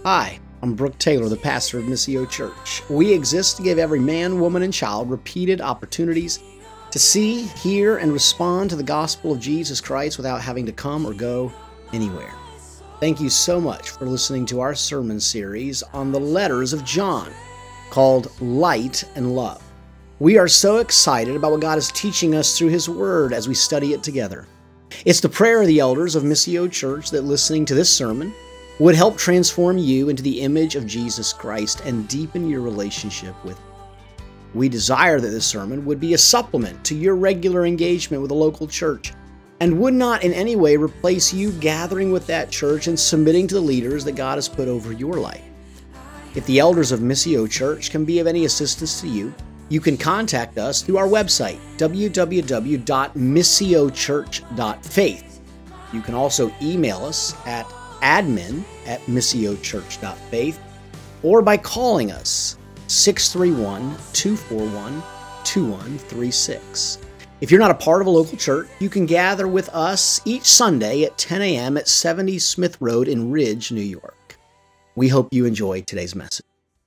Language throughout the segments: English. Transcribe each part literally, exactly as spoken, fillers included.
Hi, I'm Brooke Taylor, the pastor of Missio Church. We exist to give every man, woman, and child repeated opportunities to see, hear, and respond to the gospel of Jesus Christ without having to come or go anywhere. Thank you so much for listening to our sermon series on the letters of John, called Light and Love. We are so excited about what God is teaching us through His Word as we study it together. It's the prayer of the elders of Missio Church that listening to this sermon would help transform you into the image of Jesus Christ and deepen your relationship with Him. We desire that this sermon would be a supplement to your regular engagement with a local church and would not in any way replace you gathering with that church and submitting to the leaders that God has put over your life. If the elders of Missio Church can be of any assistance to you, you can contact us through our website, w w w dot missio church dot faith. You can also email us at admin at missio church dot faith or by calling us six three one, two four one, two one three six. If you're not a part of a local church, you can gather with us each Sunday at ten a.m. at seventy Smith Road in Ridge, New York. We hope you enjoy today's message.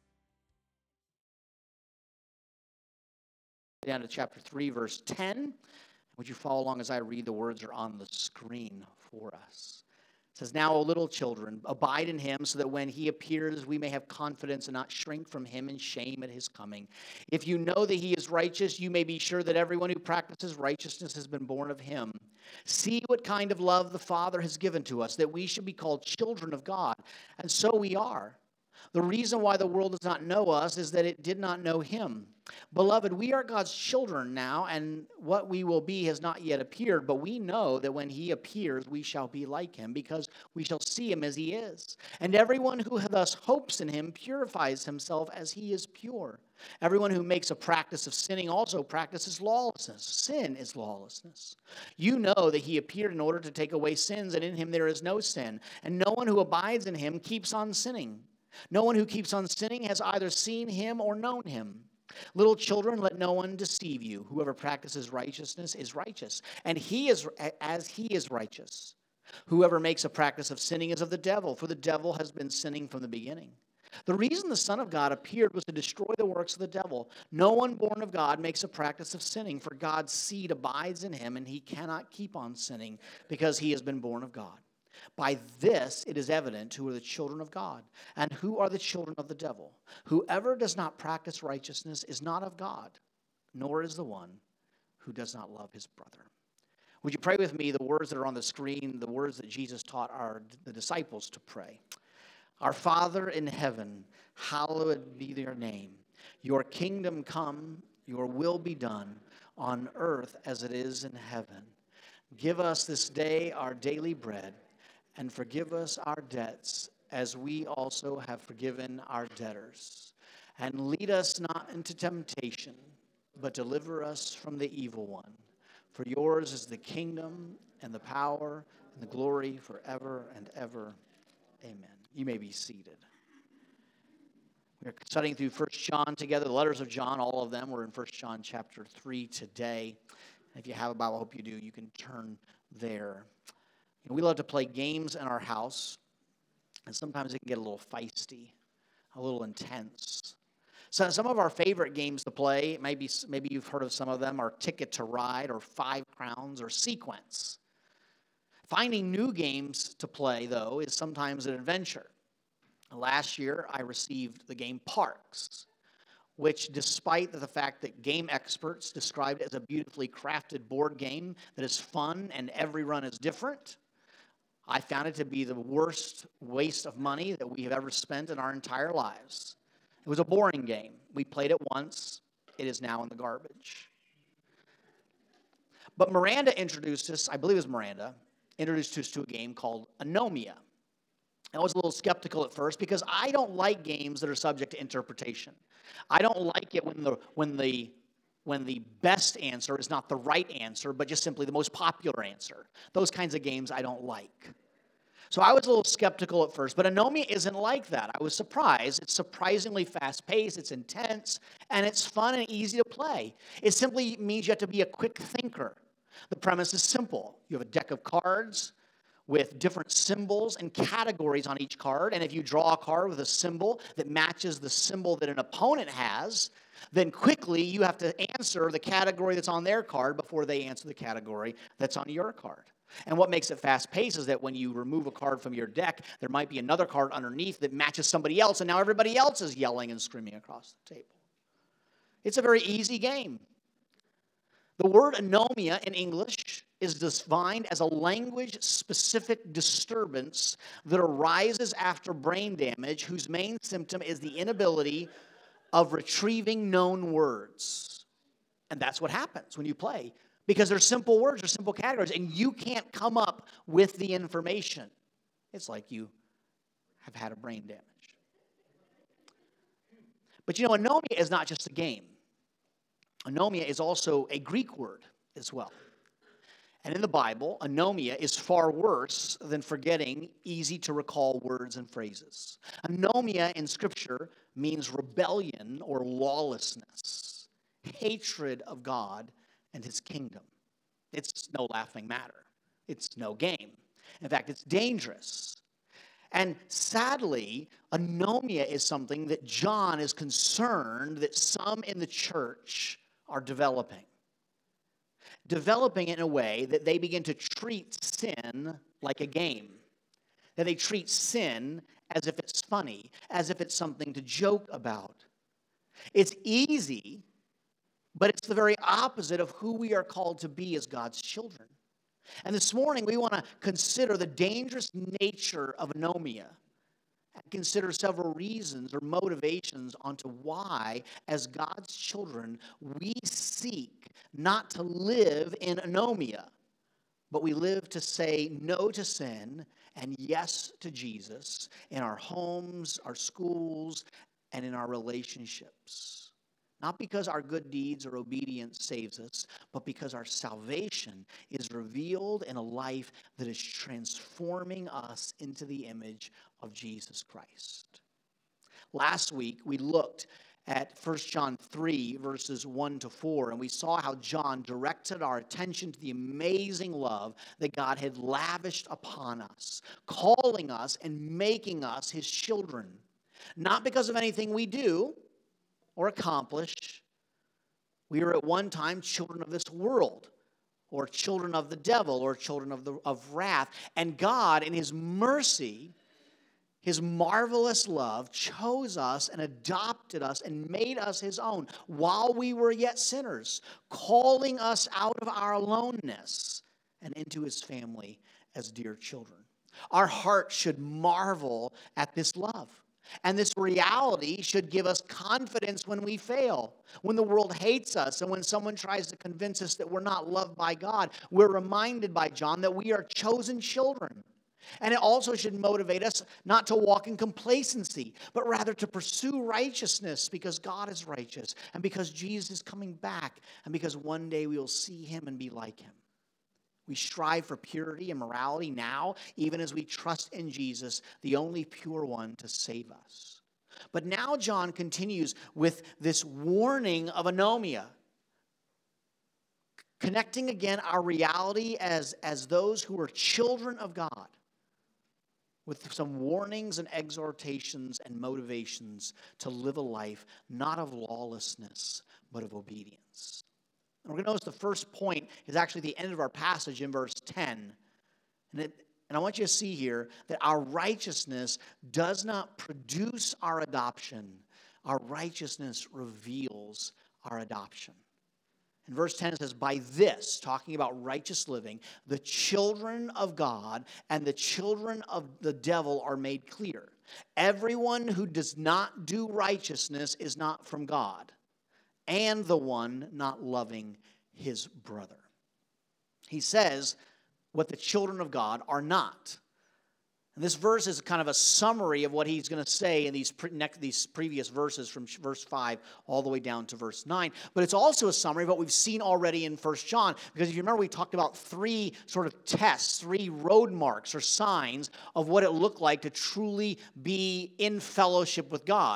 Down to chapter three, verse ten. Would you follow along as I read? The words are on the screen for us. It says, "Now, O little children, abide in Him, so that when He appears, we may have confidence and not shrink from Him in shame at His coming. If you know that He is righteous, you may be sure that everyone who practices righteousness has been born of Him. See what kind of love the Father has given to us, that we should be called children of God, and so we are. The reason why the world does not know us is that it did not know Him. Beloved, we are God's children now, and what we will be has not yet appeared, but we know that when He appears, we shall be like Him, because we shall see Him as He is. And everyone who thus hopes in Him purifies himself as He is pure. Everyone who makes a practice of sinning also practices lawlessness. Sin is lawlessness. You know that He appeared in order to take away sins, and in Him there is no sin. And no one who abides in Him keeps on sinning. No one who keeps on sinning has either seen Him or known Him. Little children, let no one deceive you. Whoever practices righteousness is righteous, and he is as he is righteous. Whoever makes a practice of sinning is of the devil, for the devil has been sinning from the beginning. The reason the Son of God appeared was to destroy the works of the devil. No one born of God makes a practice of sinning, for God's seed abides in him, and he cannot keep on sinning because he has been born of God. By this it is evident who are the children of God and who are the children of the devil. Whoever does not practice righteousness is not of God, nor is the one who does not love his brother." Would you pray with me the words that are on the screen, the words that Jesus taught our the disciples to pray? "Our Father in heaven, hallowed be your name. Your kingdom come, your will be done on earth as it is in heaven. Give us this day our daily bread, and forgive us our debts as we also have forgiven our debtors. And lead us not into temptation, but deliver us from the evil one. For yours is the kingdom and the power and the glory forever and ever. Amen." You may be seated. We're studying through First John together, the letters of John, all of them. We're in First John chapter three today. If you have a Bible, I hope you do, you can turn there. You know, we love to play games in our house, and sometimes it can get a little feisty, a little intense. So some of our favorite games to play, maybe, maybe you've heard of some of them, are Ticket to Ride or Five Crowns or Sequence. Finding new games to play, though, is sometimes an adventure. Last year, I received the game Parks, which, despite the fact that game experts described it as a beautifully crafted board game that is fun and every run is different, I found it to be the worst waste of money that we have ever spent in our entire lives. It was a boring game. We played it once. It is now in the garbage. But Miranda introduced us, I believe it was Miranda, introduced us to a game called Anomia. I was a little skeptical at first because I don't like games that are subject to interpretation. I don't like it when the when the when the best answer is not the right answer, but just simply the most popular answer. Those kinds of games I don't like. So I was a little skeptical at first, but Anomia isn't like that. I was surprised. It's surprisingly fast-paced, it's intense, and it's fun and easy to play. It simply means you have to be a quick thinker. The premise is simple. You have a deck of cards with different symbols and categories on each card. And if you draw a card with a symbol that matches the symbol that an opponent has, then quickly you have to answer the category that's on their card before they answer the category that's on your card. And what makes it fast-paced is that when you remove a card from your deck, there might be another card underneath that matches somebody else, and now everybody else is yelling and screaming across the table. It's a very easy game. The word anomia in English is defined as a language-specific disturbance that arises after brain damage whose main symptom is the inability of retrieving known words. And that's what happens when you play, because they're simple words or simple categories, and you can't come up with the information. It's like you have had a brain damage. But you know, anomia is not just a game. Anomia is also a Greek word as well. And in the Bible, anomia is far worse than forgetting easy-to-recall words and phrases. Anomia in Scripture means rebellion or lawlessness, hatred of God and his kingdom. It's no laughing matter. It's no game. In fact, it's dangerous. And sadly, anomia is something that John is concerned that some in the church are developing. Developing it in a way that they begin to treat sin like a game. That they treat sin as if it's funny, as if it's something to joke about. It's easy, but it's the very opposite of who we are called to be as God's children. And this morning, we want to consider the dangerous nature of anomia and consider several reasons or motivations onto why, as God's children, we seek not to live in anomia, but we live to say no to sin and yes to Jesus in our homes, our schools, and in our relationships. Not because our good deeds or obedience saves us, but because our salvation is revealed in a life that is transforming us into the image of Jesus Christ. Last week, we looked at First John three, verses one to four, and we saw how John directed our attention to the amazing love that God had lavished upon us, calling us and making us his children. Not because of anything we do or accomplish. We were at one time children of this world, or children of the devil, or children of, the, of wrath. And God, in his mercy, his marvelous love, chose us and adopted us and made us his own while we were yet sinners, calling us out of our aloneness and into his family as dear children. Our heart should marvel at this love. And this reality should give us confidence when we fail, when the world hates us, and when someone tries to convince us that we're not loved by God. We're reminded by John that we are chosen children. And it also should motivate us not to walk in complacency, but rather to pursue righteousness because God is righteous, and because Jesus is coming back, and because one day we will see him and be like him. We strive for purity and morality now, even as we trust in Jesus, the only pure one to save us. But now John continues with this warning of anomia, connecting again our reality as, as those who are children of God with some warnings and exhortations and motivations to live a life not of lawlessness, but of obedience. And we're going to notice the first point is actually the end of our passage in verse ten. And, it, and I want you to see here that our righteousness does not produce our adoption. Our righteousness reveals our adoption. In verse ten it says, by this, talking about righteous living, the children of God and the children of the devil are made clear. Everyone who does not do righteousness is not from God, and the one not loving his brother. He says what the children of God are not. And this verse is kind of a summary of what he's going to say in these, pre- next, these previous verses from verse five all the way down to verse nine. But it's also a summary of what we've seen already in First John. Because if you remember, we talked about three sort of tests, three road marks or signs of what it looked like to truly be in fellowship with God.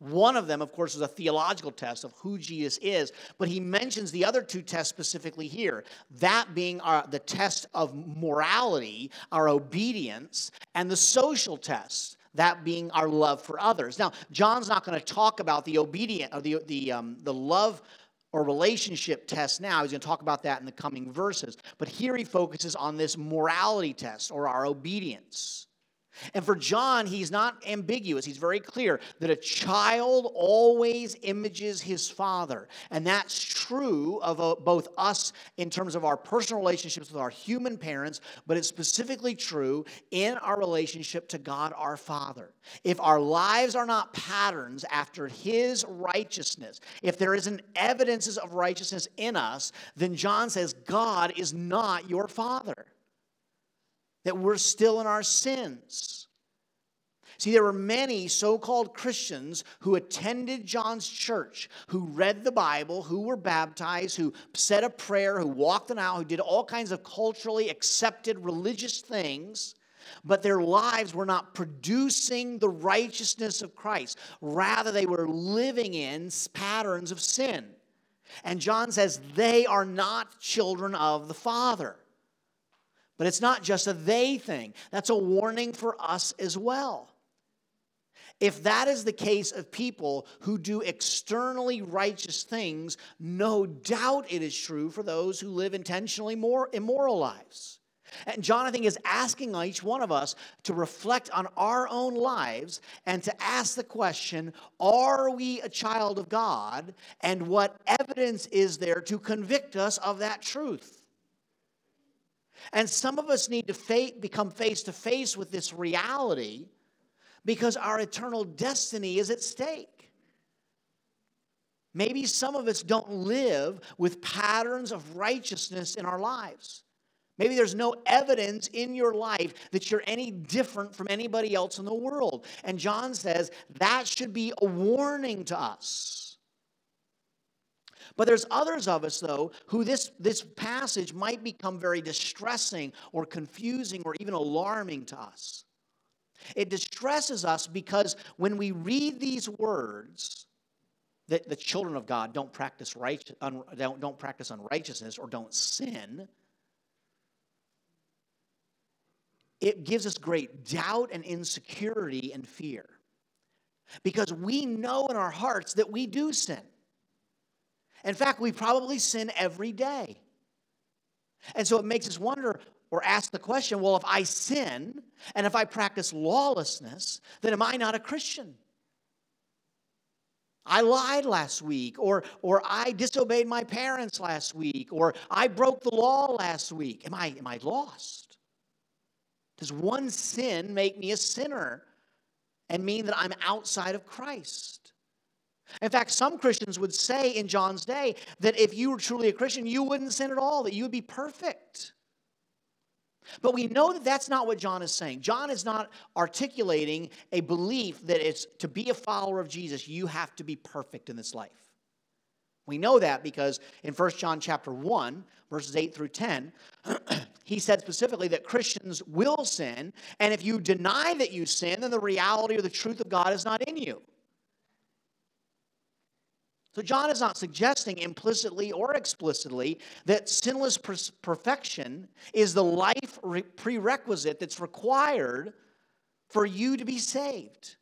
One of them, of course, is a theological test of who Jesus is, but he mentions the other two tests specifically here, that being our, the test of morality, our obedience, and the social test, that being our love for others. Now, John's not going to talk about the obedient or the the um, the love or relationship test now. He's going to talk about that in the coming verses. But here he focuses on this morality test or our obedience. And for John, he's not ambiguous. He's very clear that a child always images his father. And that's true of uh, both us in terms of our personal relationships with our human parents, but it's specifically true in our relationship to God our Father. If our lives are not patterns after his righteousness, if there isn't evidences of righteousness in us, then John says God is not your father. That we're still in our sins. See, there were many so-called Christians who attended John's church, who read the Bible, who were baptized, who said a prayer, who walked an aisle, who did all kinds of culturally accepted religious things, but their lives were not producing the righteousness of Christ. Rather, they were living in patterns of sin. And John says they are not children of the Father. But it's not just a they thing. That's a warning for us as well. If that is the case of people who do externally righteous things, no doubt it is true for those who live intentionally more immoral lives. And John, I think, is asking each one of us to reflect on our own lives and to ask the question, are we a child of God? And what evidence is there to convict us of that truth? And some of us need to fa- become face-to-face with this reality because our eternal destiny is at stake. Maybe some of us don't live with patterns of righteousness in our lives. Maybe there's no evidence in your life that you're any different from anybody else in the world. And John says that should be a warning to us. But there's others of us, though, who this, this passage might become very distressing or confusing or even alarming to us. It distresses us because when we read these words, that the children of God don't practice right, un, don't, don't practice unrighteousness or don't sin, it gives us great doubt and insecurity and fear. Because we know in our hearts that we do sin. In fact, we probably sin every day. And so it makes us wonder or ask the question, well, if I sin and if I practice lawlessness, then am I not a Christian? I lied last week, or, or I disobeyed my parents last week, or I broke the law last week. Am I, am I lost? Does one sin make me a sinner and mean that I'm outside of Christ? In fact, some Christians would say in John's day that if you were truly a Christian, you wouldn't sin at all, that you would be perfect. But we know that that's not what John is saying. John is not articulating a belief that it's to be a follower of Jesus, you have to be perfect in this life. We know that because in First John chapter one, verses eight through ten, he said specifically that Christians will sin, and if you deny that you sin, then the reality or the truth of God is not in you. So John is not suggesting implicitly or explicitly that sinless perfection is the life prerequisite that's required for you to be saved.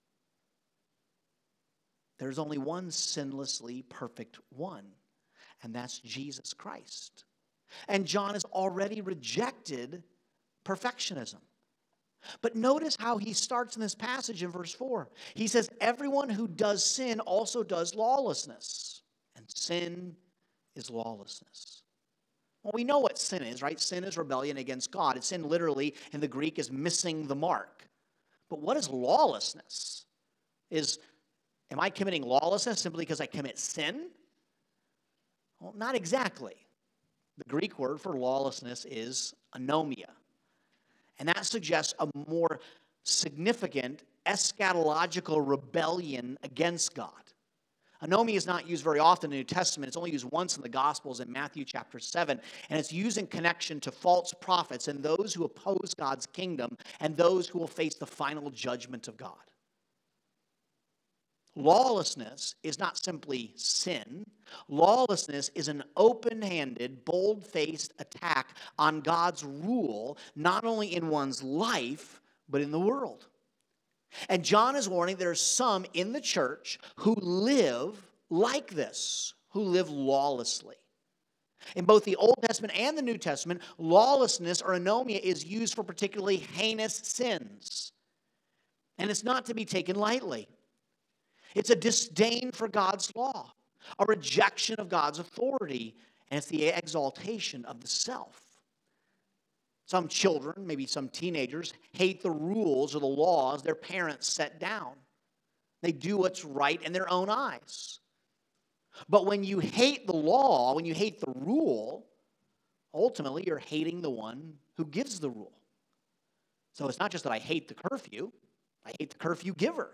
There's only one sinlessly perfect one, and that's Jesus Christ. And John has already rejected perfectionism. But notice how he starts in this passage in verse four. He says, everyone who does sin also does lawlessness. And sin is lawlessness. Well, we know what sin is, right? Sin is rebellion against God. It's sin literally in the Greek is missing the mark. But what is lawlessness? Is, am I committing lawlessness simply because I commit sin? Well, not exactly. The Greek word for lawlessness is anomia. And that suggests a more significant eschatological rebellion against God. Anomia is not used very often in the New Testament. It's only used once in the Gospels in Matthew chapter seven. And it's used in connection to false prophets and those who oppose God's kingdom and those who will face the final judgment of God. Lawlessness is not simply sin. Lawlessness is an open-handed, bold-faced attack on God's rule, not only in one's life, but in the world. And John is warning there are some in the church who live like this, who live lawlessly. In both the Old Testament and the New Testament, lawlessness or anomia is used for particularly heinous sins. And it's not to be taken lightly. It's a disdain for God's law, a rejection of God's authority, and it's the exaltation of the self. Some children, maybe some teenagers, hate the rules or the laws their parents set down. They do what's right in their own eyes. But when you hate the law, when you hate the rule, ultimately you're hating the one who gives the rule. So it's not just that I hate the curfew, I hate the curfew giver.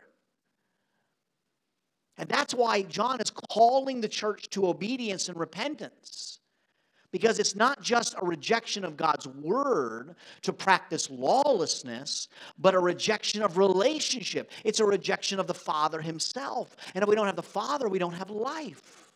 And that's why John is calling the church to obedience and repentance. Because it's not just a rejection of God's word to practice lawlessness, but a rejection of relationship. It's a rejection of the Father himself. And if we don't have the Father, we don't have life.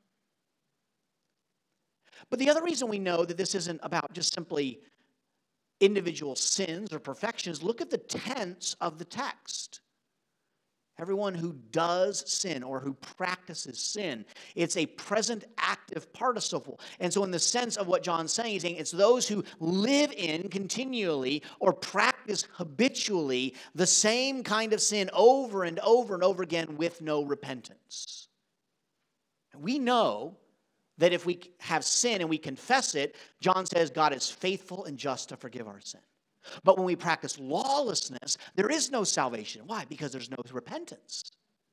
But the other reason we know that this isn't about just simply individual sins or perfections, look at the tense of the text. Everyone who does sin or who practices sin. It's a present active participle. And so in the sense of what John's saying, he's saying it's those who live in continually or practice habitually the same kind of sin over and over and over again with no repentance. We know that if we have sin and we confess it, John says God is faithful and just to forgive our sin. But when we practice lawlessness, there is no salvation. Why? Because there's no repentance.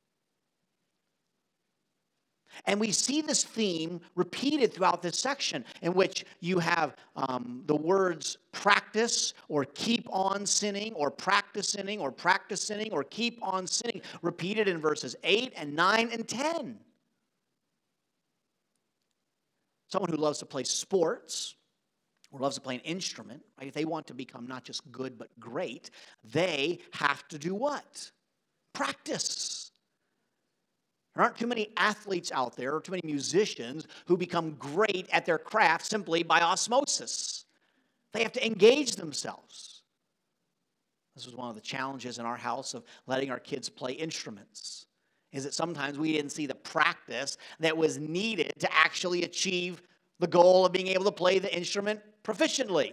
And we see this theme repeated throughout this section in which you have um, the words practice or keep on sinning or practice sinning or practice sinning or keep on sinning repeated in verses eight and nine and ten. Someone who loves to play sports or loves to play an instrument, right? If they want to become not just good but great, they have to do what? Practice. There aren't too many athletes out there or too many musicians who become great at their craft simply by osmosis. They have to engage themselves. This was one of the challenges in our house of letting our kids play instruments, is that sometimes we didn't see the practice that was needed to actually achieve the goal of being able to play the instrument proficiently.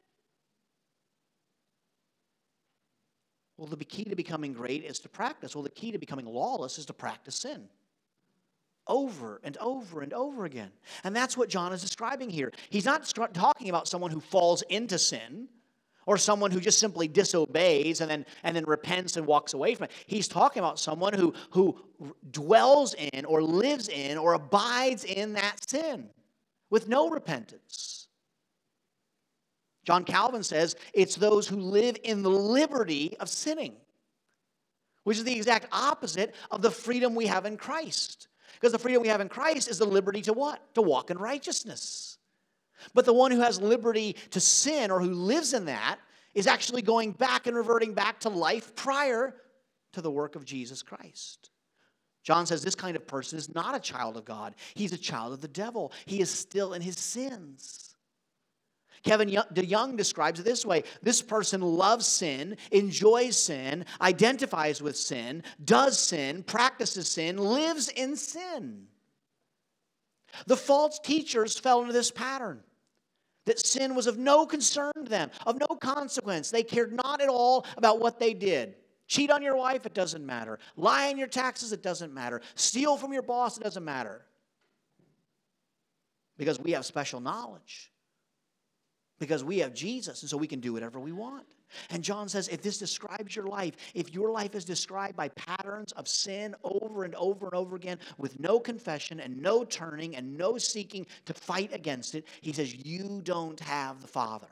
Well, the key to becoming great is to practice. Well, the key to becoming lawless is to practice sin. Over and over and over again. And that's what John is describing here. He's not talking about someone who falls into sin or someone who just simply disobeys and then, and then repents and walks away from it. He's talking about someone who, who dwells in or lives in or abides in that sin with no repentance. John Calvin says it's those who live in the liberty of sinning, which is the exact opposite of the freedom we have in Christ. Because the freedom we have in Christ is the liberty to what? To walk in righteousness. But the one who has liberty to sin or who lives in that is actually going back and reverting back to life prior to the work of Jesus Christ. John says this kind of person is not a child of God. He's a child of the devil. He is still in his sins. Kevin DeYoung describes it this way. This person loves sin, enjoys sin, identifies with sin, does sin, practices sin, lives in sin. The false teachers fell into this pattern, that sin was of no concern to them, of no consequence. They cared not at all about what they did. Cheat on your wife, it doesn't matter. Lie on your taxes, it doesn't matter. Steal from your boss, it doesn't matter. Because we have special knowledge. Because we have Jesus, and so we can do whatever we want. And John says, if this describes your life, if your life is described by patterns of sin over and over and over again with no confession and no turning and no seeking to fight against it, he says, you don't have the Father.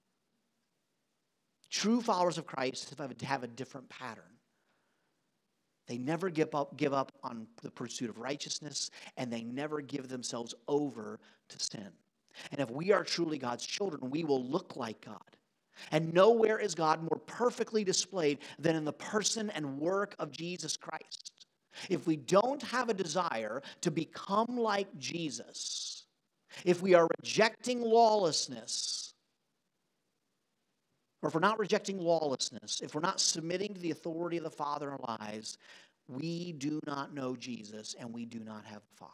True followers of Christ have a different pattern. They never give up, give up on the pursuit of righteousness, and they never give themselves over to sin. And if we are truly God's children, we will look like God. And nowhere is God more perfectly displayed than in the person and work of Jesus Christ. if we don't have a desire to become like Jesus, if we are rejecting lawlessness, or if we're not rejecting lawlessness, if we're not submitting to the authority of the Father in our lives, we do not know Jesus and we do not have the Father.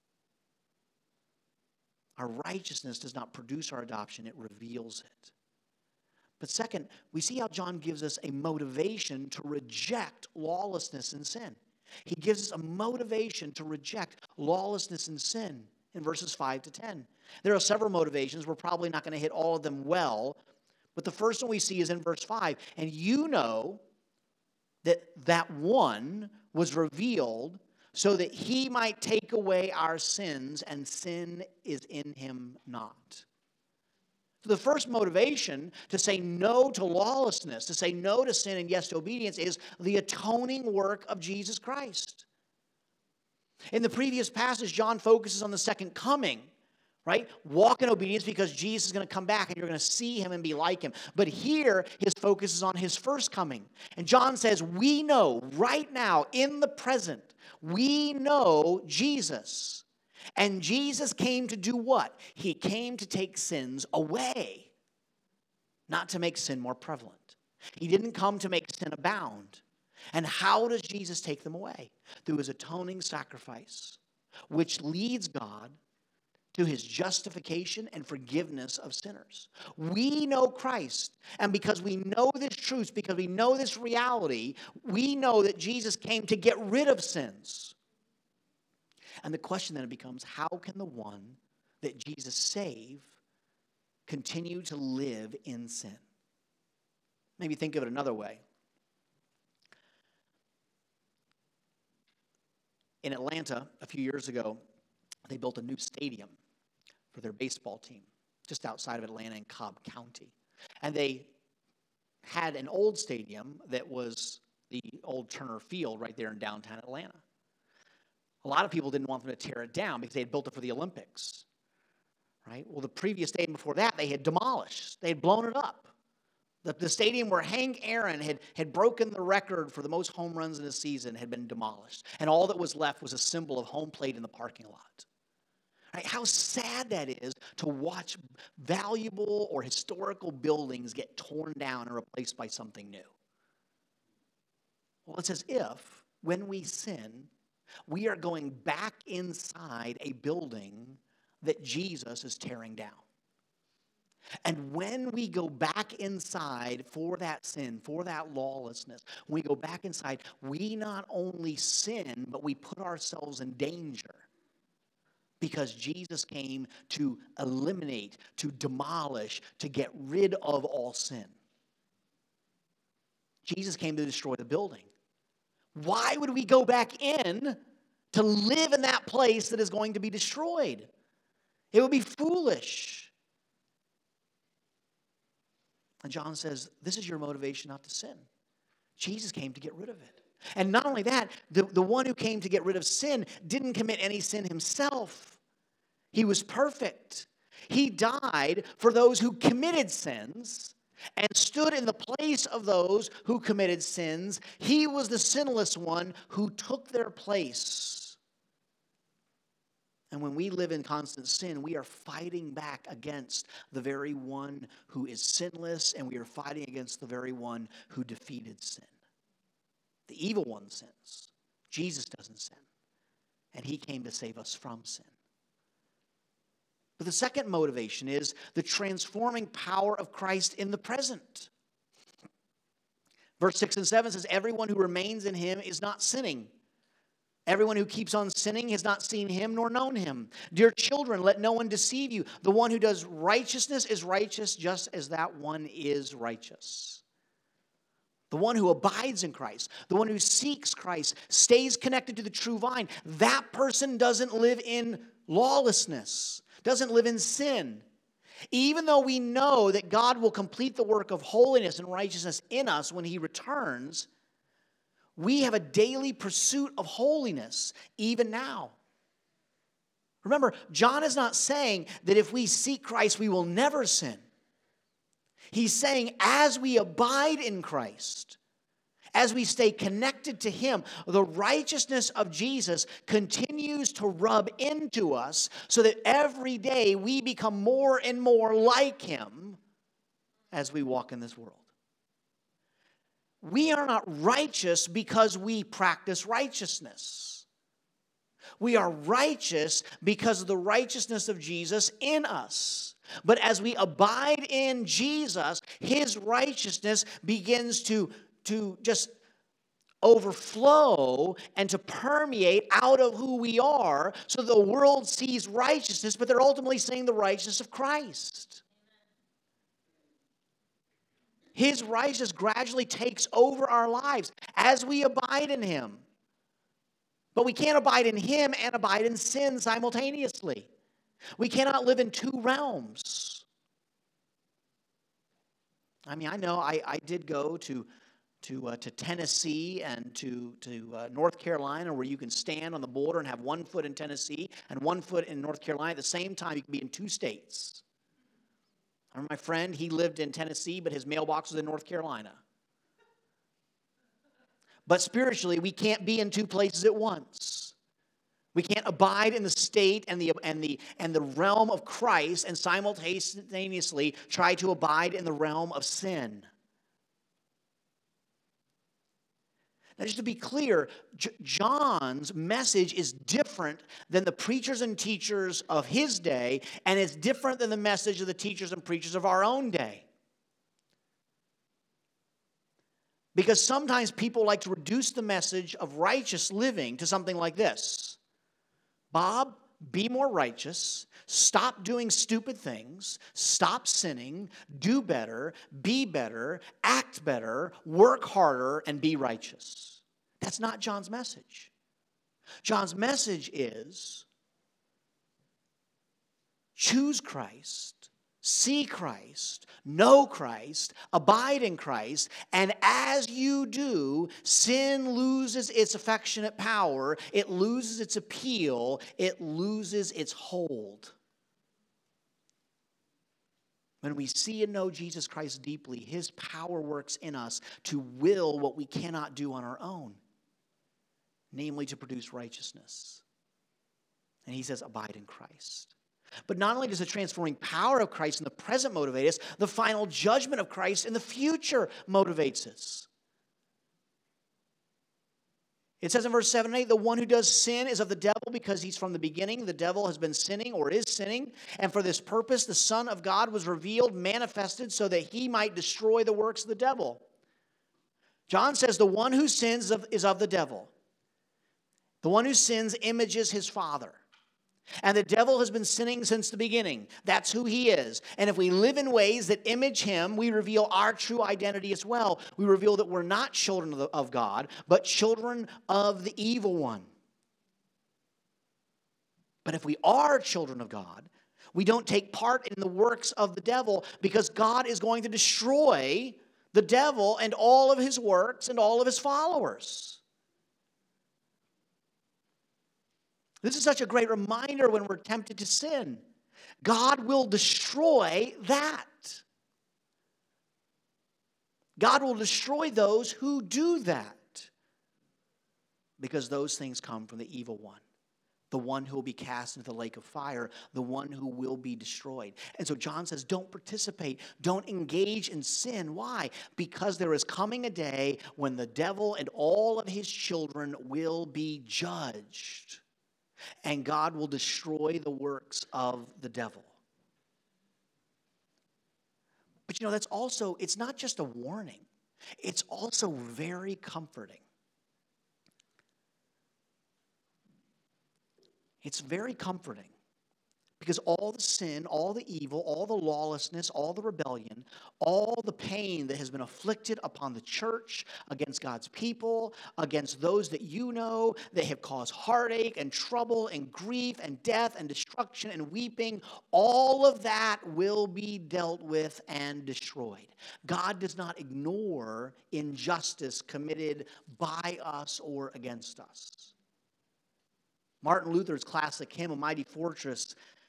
Our righteousness does not produce our adoption, it reveals it. But second, we see how John gives us a motivation to reject lawlessness and sin. He gives us a motivation to reject lawlessness and sin in verses five to ten. There are several motivations. We're probably not going to hit all of them well. But the first one we see is in verse five. And you know that that one was revealed so that he might take away our sins, and sin is in him not. So the first motivation to say no to lawlessness, to say no to sin and yes to obedience, is the atoning work of Jesus Christ. In the previous passage, John focuses on the second coming, right? Walk in obedience because Jesus is going to come back and you're going to see him and be like him. But here, his focus is on his first coming. And John says, we know right now, in the present, we know Jesus. And Jesus came to do what? He came to take sins away, not to make sin more prevalent. He didn't come to make sin abound. And how does Jesus take them away? Through his atoning sacrifice, which leads God to his justification and forgiveness of sinners. We know Christ, and because we know this truth, because we know this reality, we know that Jesus came to get rid of sins. And the question then becomes, how can the one that Jesus saved continue to live in sin? Maybe think of it another way. In Atlanta, a few years ago, they built a new stadium for their baseball team, just outside of Atlanta in Cobb County. And they had an old stadium that was the old Turner Field right there in downtown Atlanta. A lot of people didn't want them to tear it down because they had built it for the Olympics, right? Well, the previous stadium before that, they had demolished. They had blown it up. The, the stadium where Hank Aaron had, had broken the record for the most home runs in a season had been demolished. And all that was left was a symbol of home plate in the parking lot. Right? How sad that is to watch valuable or historical buildings get torn down and replaced by something new. Well, it's as if when we sin, we are going back inside a building that Jesus is tearing down. And when we go back inside for that sin, for that lawlessness, when we go back inside, we not only sin, but we put ourselves in danger. Because Jesus came to eliminate, to demolish, to get rid of all sin. Jesus came to destroy the building. Why would we go back in to live in that place that is going to be destroyed? It would be foolish. And John says, this is your motivation not to sin. Jesus came to get rid of it. And not only that, the, the one who came to get rid of sin didn't commit any sin himself. He was perfect. He died for those who committed sins and stood in the place of those who committed sins. He was the sinless one who took their place. And when we live in constant sin, we are fighting back against the very one who is sinless, and we are fighting against the very one who defeated sin. The evil one sins. Jesus doesn't sin. And he came to save us from sin. But the second motivation is the transforming power of Christ in the present. Verse six and seven says, everyone who remains in him is not sinning. Everyone who keeps on sinning has not seen him nor known him. Dear children, let no one deceive you. The one who does righteousness is righteous just as that one is righteous. The one who abides in Christ, the one who seeks Christ, stays connected to the true vine, that person doesn't live in lawlessness, doesn't live in sin. Even though we know that God will complete the work of holiness and righteousness in us when he returns, we have a daily pursuit of holiness even now. Remember, John is not saying that if we seek Christ, we will never sin. He's saying as we abide in Christ, As we stay connected to Him, the righteousness of Jesus continues to rub into us so that every day we become more and more like Him as we walk in this world. We are not righteous because we practice righteousness. We are righteous because of the righteousness of Jesus in us. But as we abide in Jesus, His righteousness begins to, to just overflow and to permeate out of who we are, so the world sees righteousness, but they're ultimately seeing the righteousness of Christ. His righteousness gradually takes over our lives as we abide in Him. But we can't abide in Him and abide in sin simultaneously. We cannot live in two realms. I mean, I know I, I did go to to uh, to Tennessee and to to uh, North Carolina, where you can stand on the border and have one foot in Tennessee and one foot in North Carolina. At the same time, you can be in two states. I remember my friend, he lived in Tennessee, but his mailbox was in North Carolina. But spiritually, we can't be in two places at once. We can't abide in the state and the and the and the realm of Christ and simultaneously try to abide in the realm of sin. Now, just to be clear, J- John's message is different than the preachers and teachers of his day, and it's different than the message of the teachers and preachers of our own day. Because sometimes people like to reduce the message of righteous living to something like this. Bob, be more righteous. Stop doing stupid things. Stop sinning. Do better. Be better. Act better. Work harder and be righteous. That's not John's message. John's message is choose Christ. See Christ, know Christ, abide in Christ, and as you do, sin loses its affectionate power, it loses its appeal, it loses its hold. When we see and know Jesus Christ deeply, His power works in us to will what we cannot do on our own, namely to produce righteousness. And He says, abide in Christ. But not only does the transforming power of Christ in the present motivate us, the final judgment of Christ in the future motivates us. It says in verse seven and eight, the one who does sin is of the devil because he's from the beginning. The devil has been sinning or is sinning. And for this purpose, the Son of God was revealed, manifested, so that He might destroy the works of the devil. John says the one who sins is of the devil. The one who sins images his father. And the devil has been sinning since the beginning. That's who he is. And if we live in ways that image him, we reveal our true identity as well. We reveal that we're not children of, the, of God, but children of the evil one. But if we are children of God, we don't take part in the works of the devil, because God is going to destroy the devil and all of his works and all of his followers. This is such a great reminder when we're tempted to sin. God will destroy that. God will destroy those who do that, because those things come from the evil one, the one who will be cast into the lake of fire, the one who will be destroyed. And so John says, don't participate, don't engage in sin. Why? Because there is coming a day when the devil and all of his children will be judged. And God will destroy the works of the devil. But you know, that's also, it's not just a warning. It's also very comforting. It's very comforting. Because all the sin, all the evil, all the lawlessness, all the rebellion, all the pain that has been afflicted upon the church, against God's people, against those that you know, that have caused heartache and trouble and grief and death and destruction and weeping, all of that will be dealt with and destroyed. God does not ignore injustice committed by us or against us. Martin Luther's classic hymn, A Mighty Fortress,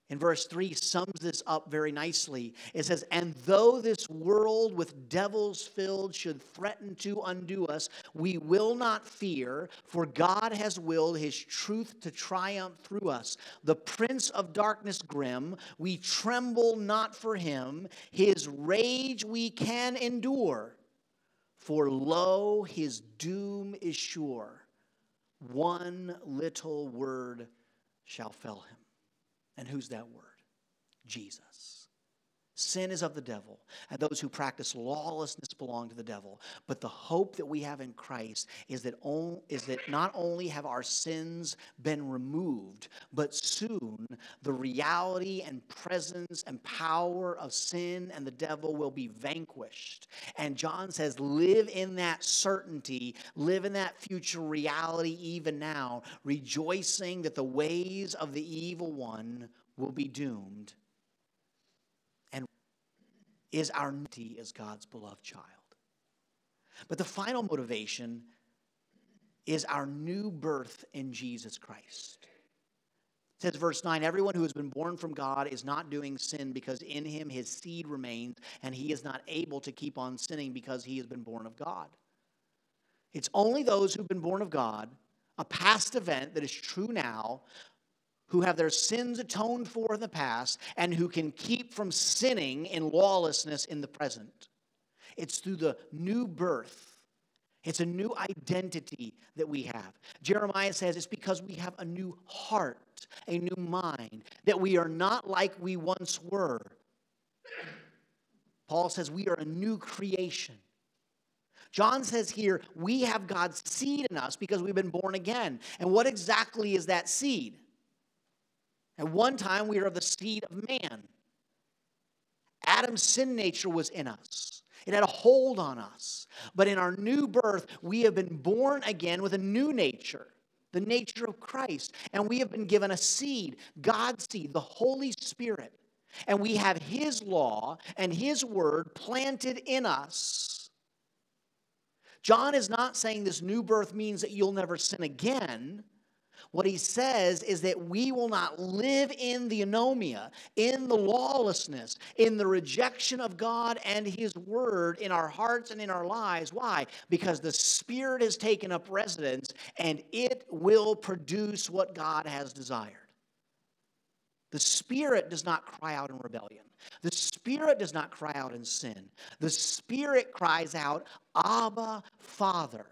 in verse three sums this up very nicely. It says, and though this world with devils filled should threaten to undo us, we will not fear, for God has willed his truth to triumph through us. The prince of darkness grim, we tremble not for him. His rage we can endure, for lo, his doom is sure. One little word shall fell him. And who's that word? Jesus. Sin is of the devil, and those who practice lawlessness belong to the devil. But the hope that we have in Christ is that, on, is that not only have our sins been removed, but soon the reality and presence and power of sin and the devil will be vanquished. And John says, live in that certainty, live in that future reality even now, rejoicing that the ways of the evil one will be doomed, and is our unity as God's beloved child. But the final motivation is our new birth in Jesus Christ. It says, verse nine, everyone who has been born from God is not doing sin because in him his seed remains, and he is not able to keep on sinning because he has been born of God. It's only those who've been born of God, a past event that is true now, who have their sins atoned for in the past, and who can keep from sinning in lawlessness in the present. It's through the new birth. It's a new identity that we have. Jeremiah says it's because we have a new heart, a new mind, that we are not like we once were. Paul says we are a new creation. John says here, we have God's seed in us because we've been born again. And what exactly is that seed? At one time, we were of the seed of man. Adam's sin nature was in us. It had a hold on us. But in our new birth, we have been born again with a new nature, the nature of Christ. And we have been given a seed, God's seed, the Holy Spirit. And we have his law and his word planted in us. John is not saying this new birth means that you'll never sin again. What he says is that we will not live in the anomia, in the lawlessness, in the rejection of God and his word in our hearts and in our lives. Why? Because the Spirit has taken up residence and it will produce what God has desired. The Spirit does not cry out in rebellion. The Spirit does not cry out in sin. The Spirit cries out, Abba, Father.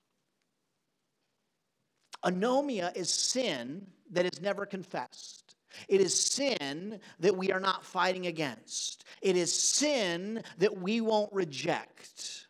Anomia is sin that is never confessed. It is sin that we are not fighting against. It is sin that we won't reject.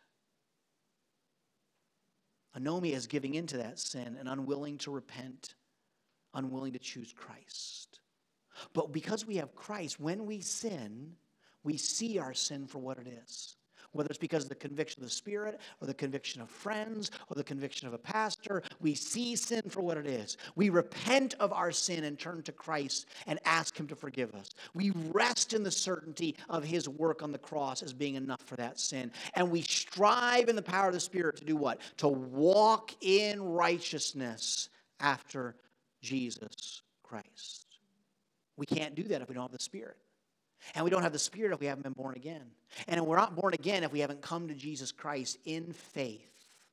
Anomia is giving into that sin and unwilling to repent, unwilling to choose Christ. But because we have Christ, when we sin, we see our sin for what it is. Whether it's because of the conviction of the Spirit or the conviction of friends or the conviction of a pastor, we see sin for what it is. We repent of our sin and turn to Christ and ask him to forgive us. We rest in the certainty of his work on the cross as being enough for that sin. And we strive in the power of the Spirit to do what? To walk in righteousness after Jesus Christ. We can't do that if we don't have the Spirit. And we don't have the Spirit if we haven't been born again. And we're not born again if we haven't come to Jesus Christ in faith.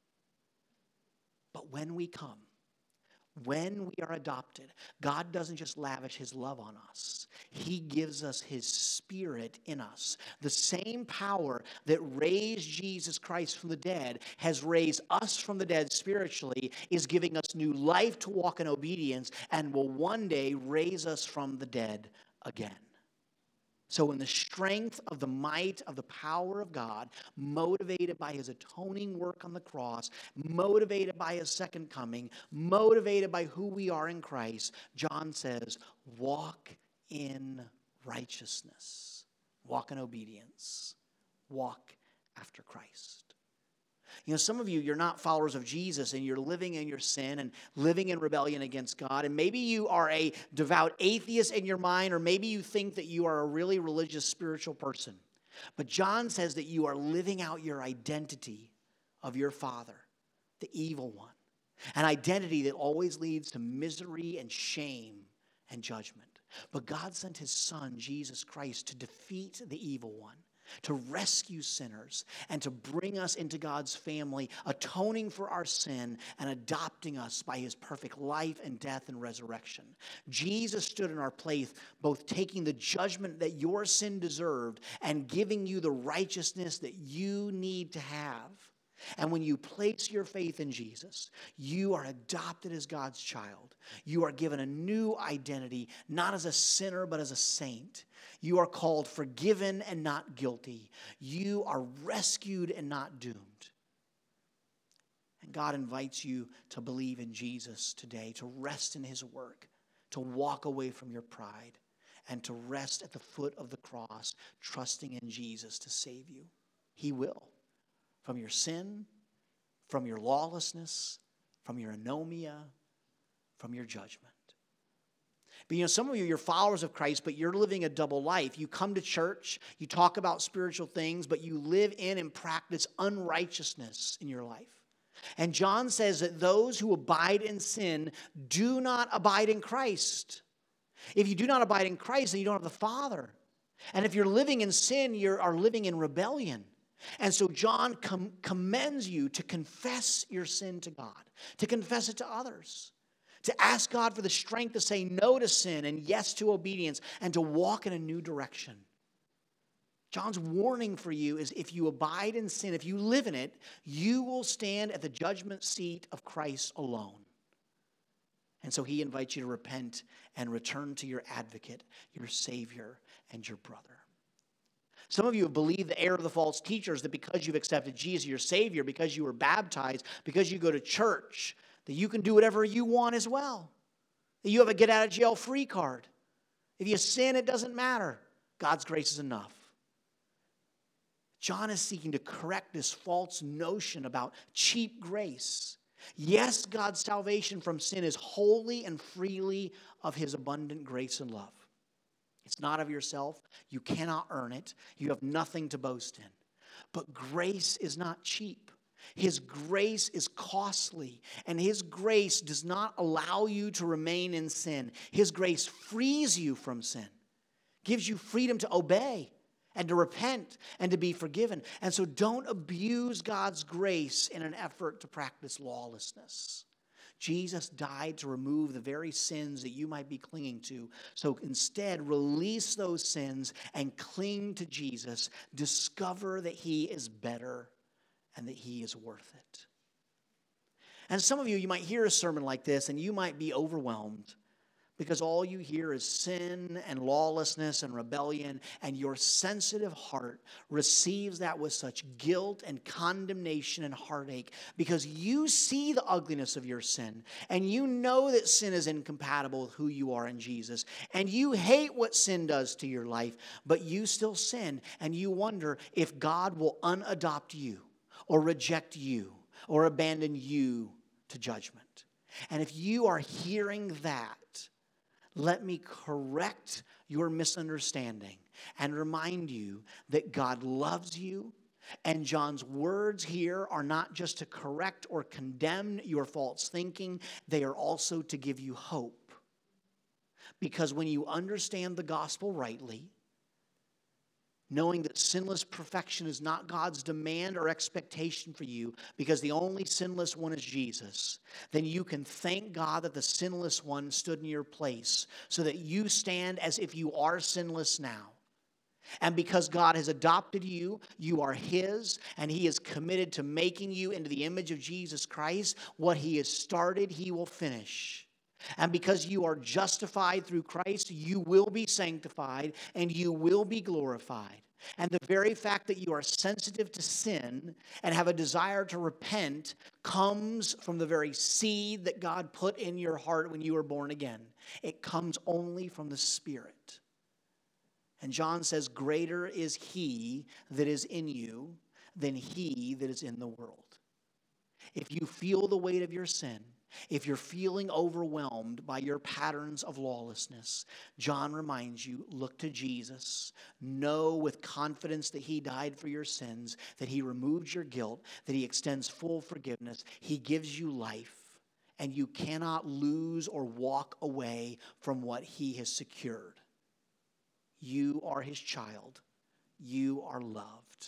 But when we come, when we are adopted, God doesn't just lavish his love on us. He gives us his Spirit in us. The same power that raised Jesus Christ from the dead has raised us from the dead spiritually, is giving us new life to walk in obedience, and will one day raise us from the dead again. So in the strength of the might of the power of God, motivated by his atoning work on the cross, motivated by his second coming, motivated by who we are in Christ, John says, walk in righteousness, walk in obedience, walk after Christ. You know, some of you, you're not followers of Jesus and you're living in your sin and living in rebellion against God. And maybe you are a devout atheist in your mind, or maybe you think that you are a really religious, spiritual person. But John says that you are living out your identity of your father, the evil one. An identity that always leads to misery and shame and judgment. But God sent his Son, Jesus Christ, to defeat the evil one, to rescue sinners, and to bring us into God's family, atoning for our sin and adopting us by his perfect life and death and resurrection. Jesus stood in our place, both taking the judgment that your sin deserved and giving you the righteousness that you need to have. And when you place your faith in Jesus, you are adopted as God's child. You are given a new identity, not as a sinner, but as a saint. You are called forgiven and not guilty. You are rescued and not doomed. And God invites you to believe in Jesus today, to rest in his work, to walk away from your pride, and to rest at the foot of the cross, trusting in Jesus to save you. He will. From your sin, from your lawlessness, from your anomia, from your judgment. But you know, some of you, you're followers of Christ, but you're living a double life. You come to church, you talk about spiritual things, but you live in and practice unrighteousness in your life. And John says that those who abide in sin do not abide in Christ. If you do not abide in Christ, then you don't have the Father. And if you're living in sin, you are living in rebellion. And so John com- commends you to confess your sin to God, to confess it to others, to ask God for the strength to say no to sin and yes to obedience, and to walk in a new direction. John's warning for you is if you abide in sin, if you live in it, you will stand at the judgment seat of Christ alone. And so he invites you to repent and return to your advocate, your Savior, and your brother. Some of you have believed the error of the false teachers that because you've accepted Jesus, your Savior, because you were baptized, because you go to church, that you can do whatever you want as well. That you have a get-out-of-jail-free card. If you sin, it doesn't matter. God's grace is enough. John is seeking to correct this false notion about cheap grace. Yes, God's salvation from sin is wholly and freely of his abundant grace and love. It's not of yourself. You cannot earn it. You have nothing to boast in. But grace is not cheap. His grace is costly, and his grace does not allow you to remain in sin. His grace frees you from sin, gives you freedom to obey and to repent and to be forgiven. And so don't abuse God's grace in an effort to practice lawlessness. Jesus died to remove the very sins that you might be clinging to. So instead, release those sins and cling to Jesus. Discover that he is better and that he is worth it. And some of you, you might hear a sermon like this and you might be overwhelmed because all you hear is sin and lawlessness and rebellion, and your sensitive heart receives that with such guilt and condemnation and heartache because you see the ugliness of your sin, and you know that sin is incompatible with who you are in Jesus, and you hate what sin does to your life, but you still sin, and you wonder if God will unadopt you or reject you or abandon you to judgment. And if you are hearing that, let me correct your misunderstanding and remind you that God loves you, and John's words here are not just to correct or condemn your false thinking, they are also to give you hope. Because when you understand the gospel rightly, knowing that sinless perfection is not God's demand or expectation for you because the only sinless one is Jesus, then you can thank God that the sinless one stood in your place so that you stand as if you are sinless now. And because God has adopted you, you are his, and he is committed to making you into the image of Jesus Christ. What he has started, he will finish. And because you are justified through Christ, you will be sanctified and you will be glorified. And the very fact that you are sensitive to sin and have a desire to repent comes from the very seed that God put in your heart when you were born again. It comes only from the Spirit. And John says, greater is he that is in you than he that is in the world. If you feel the weight of your sin, if you're feeling overwhelmed by your patterns of lawlessness, John reminds you, look to Jesus. Know with confidence that he died for your sins, that he removes your guilt, that he extends full forgiveness. He gives you life, and you cannot lose or walk away from what he has secured. You are his child. You are loved.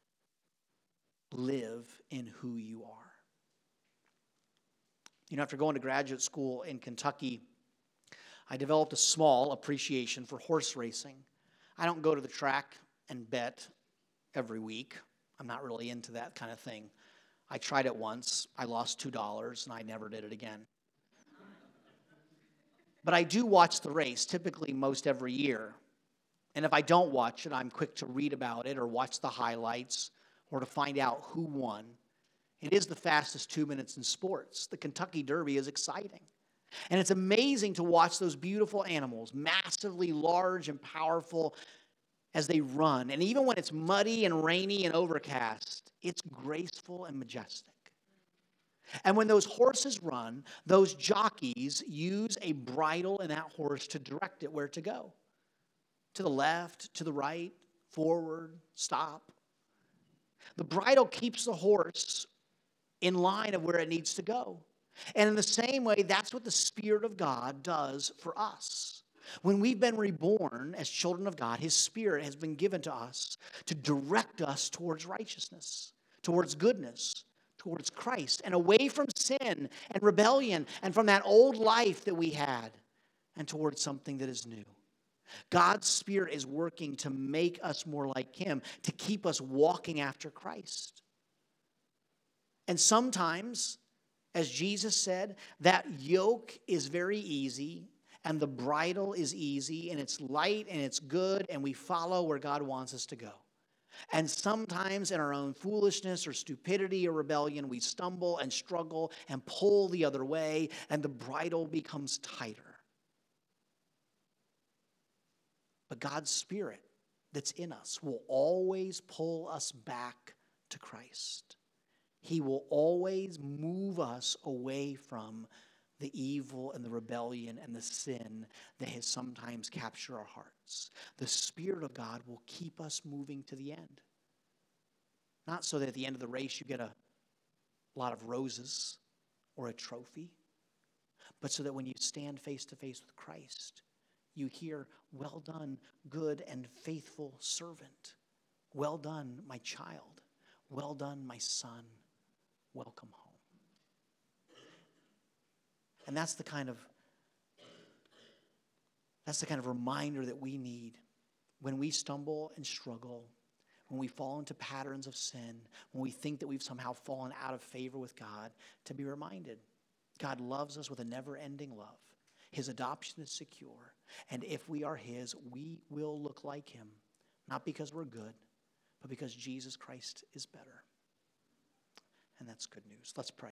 Live in who you are. You know, after going to graduate school in Kentucky, I developed a small appreciation for horse racing. I don't go to the track and bet every week. I'm not really into that kind of thing. I tried it once. I lost two dollars, and I never did it again. But I do watch the race, typically most every year. And if I don't watch it, I'm quick to read about it or watch the highlights or to find out who won. It is the fastest two minutes in sports. The Kentucky Derby is exciting. And it's amazing to watch those beautiful animals, massively large and powerful, as they run. And even when it's muddy and rainy and overcast, it's graceful and majestic. And when those horses run, those jockeys use a bridle in that horse to direct it where to go. To the left, to the right, forward, stop. The bridle keeps the horse in line of where it needs to go. And in the same way, that's what the Spirit of God does for us. When we've been reborn as children of God, his Spirit has been given to us to direct us towards righteousness, towards goodness, towards Christ, and away from sin and rebellion and from that old life that we had and towards something that is new. God's Spirit is working to make us more like him, to keep us walking after Christ. And sometimes, as Jesus said, that yoke is very easy and the bridle is easy and it's light and it's good and we follow where God wants us to go. And sometimes in our own foolishness or stupidity or rebellion, we stumble and struggle and pull the other way and the bridle becomes tighter. But God's Spirit that's in us will always pull us back to Christ. He will always move us away from the evil and the rebellion and the sin that has sometimes captured our hearts. The Spirit of God will keep us moving to the end. Not so that at the end of the race you get a lot of roses or a trophy, but so that when you stand face to face with Christ, you hear, "Well done, good and faithful servant. Well done, my child. Well done, my son. Welcome home." And that's the kind of that's the kind of reminder that we need when we stumble and struggle, when we fall into patterns of sin, when we think that we've somehow fallen out of favor with God, to be reminded God loves us with a never-ending love. His adoption is secure. And if we are his, we will look like him, not because we're good, but because Jesus Christ is better. And that's good news. Let's pray.